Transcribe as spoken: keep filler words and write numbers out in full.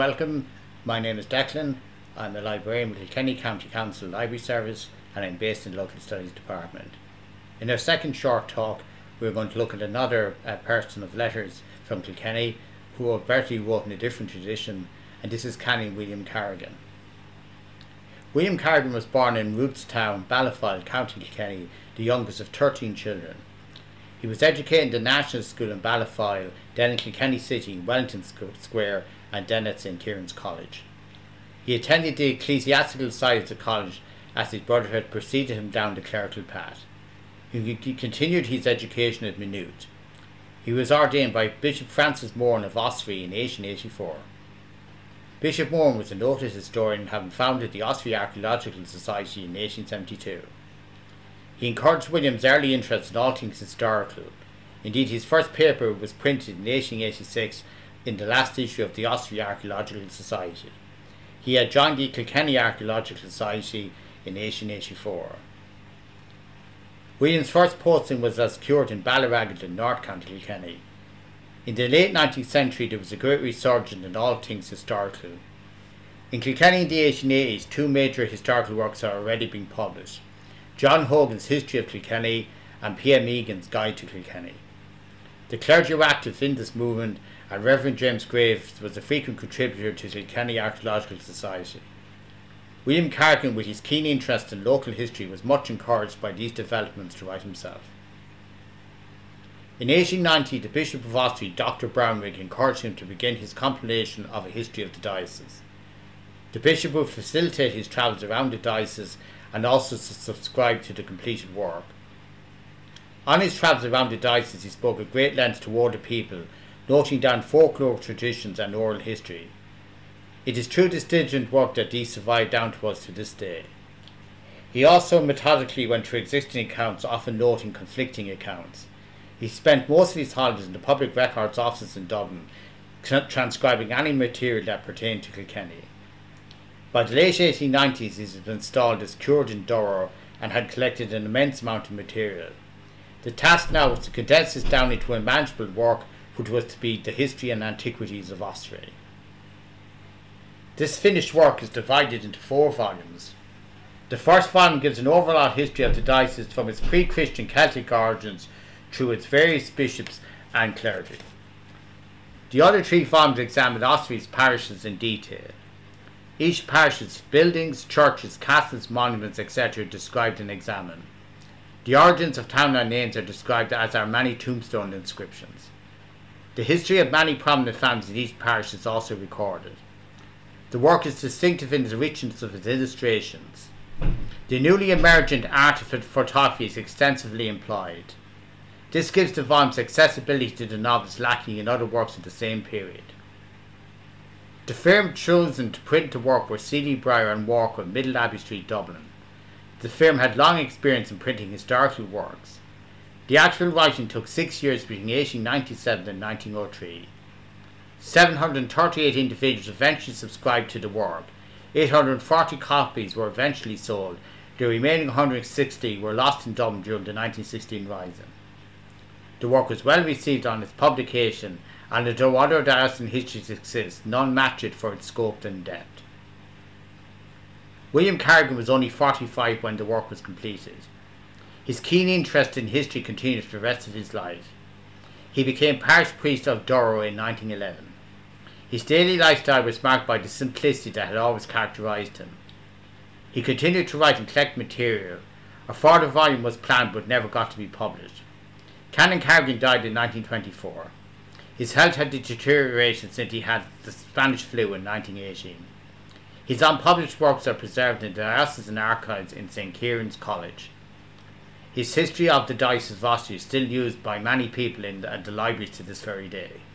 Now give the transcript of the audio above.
Welcome, my name is Declan. I'm a librarian with Kilkenny County Council Library Service and I'm based in the Local Studies Department. In our second short talk, we're going to look at another uh, person of letters from Kilkenny who overtly wrote in a different tradition, and this is Canon William Carrigan. William Carrigan was born in Rootstown, Ballyfoyle, County Kilkenny, the youngest of thirteen children. He was educated in the National School in Ballyfoyle, then in Kilkenny City, Wellington Square, and then at Saint Kieran's College. He attended the ecclesiastical side of the college as his brother had preceded him down the clerical path. He, he continued his education at Maynooth. He was ordained by Bishop Francis Moran of Ossory in eighteen eighty-four. Bishop Moran was a noted historian, having founded the Ossory Archaeological Society in eighteen seventy-two. He encouraged William's early interest in all things historical. Indeed, his first paper was printed in eighteen eighty-six in the last issue of the Ossory Archaeological Society. He had joined the Kilkenny Archaeological Society in eighteen eighty-four. William's first posting was as curate in Ballyragget in North County Kilkenny. In the late nineteenth century there was a great resurgence in all things historical. In Kilkenny in the eighteen eighties, two major historical works are already being published: John Hogan's History of Kilkenny and P M Egan's Guide to Kilkenny. The clergy were active in this movement, and Reverend James Graves was a frequent contributor to the Kilkenny Archaeological Society. William Carrigan, with his keen interest in local history, was much encouraged by these developments to write himself. In eighteen ninety, the Bishop of Ossory, Doctor Brownrigg, encouraged him to begin his compilation of a history of the diocese. The bishop would facilitate his travels around the diocese and also subscribe to the completed work. On his travels around the diocese, he spoke at great length to older people, noting down folklore traditions and oral history. It is through this diligent work that these survive down to us to this day. He also methodically went through existing accounts, often noting conflicting accounts. He spent most of his holidays in the Public Records Office in Dublin, transcribing any material that pertained to Kilkenny. By the late eighteen nineties, he was installed as curate in Durrow and had collected an immense amount of material. The task now was to condense this down into a manageable work, which was to be the history and antiquities of Ossory. This finished work is divided into four volumes. The first volume gives an overall history of the diocese from its pre-Christian Celtic origins through its various bishops and clergy. The other three volumes examine Ossory's parishes in detail. Each parish's buildings, churches, castles, monuments, et cetera described and examined. The origins of townland names are described, as are many tombstone inscriptions. The history of many prominent families in each parish is also recorded. The work is distinctive in the richness of its illustrations. The newly emergent art of photography is extensively employed. This gives the volumes accessibility to the novice lacking in other works of the same period. The firm chosen to print the work were C D Breyer and Walker, Middle Abbey Street, Dublin. The firm had long experience in printing historical works. The actual writing took six years between eighteen ninety-seven and nineteen oh three. seven hundred thirty-eight individuals eventually subscribed to the work. eight hundred forty copies were eventually sold. The remaining one hundred sixty were lost in Dublin during the nineteen sixteen Rising. The work was well received on its publication, and although other diocesan histories exist, none match it for its scope and depth. William Carrigan was only forty-five when the work was completed. His keen interest in history continued for the rest of his life. He became parish priest of Durrow in nineteen eleven. His daily lifestyle was marked by the simplicity that had always characterised him. He continued to write and collect material. A further volume was planned but never got to be published. Canon Carrigan died in nineteen twenty-four. His health had deteriorated since he had the Spanish flu in nineteen eighteen. His unpublished works are preserved in the diocesan archives in Saint Kieran's College. His history of the Diocese of Ossory is still used by many people in the, the libraries to this very day.